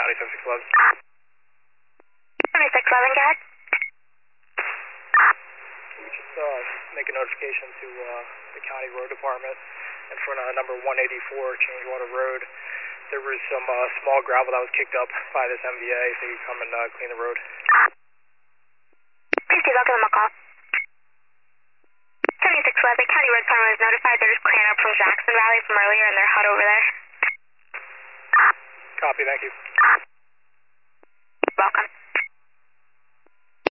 County 7611. 7611, go ahead. We just make a notification to the county road department in front of number 184 Changewater Road. There was some small gravel that was kicked up by this MVA, so you come and clean the road. Please do, I'll give them a call. 7611, County Road Department was notified they're just clearing up from Jackson Valley from earlier and they're hot over there. Copy, thank you.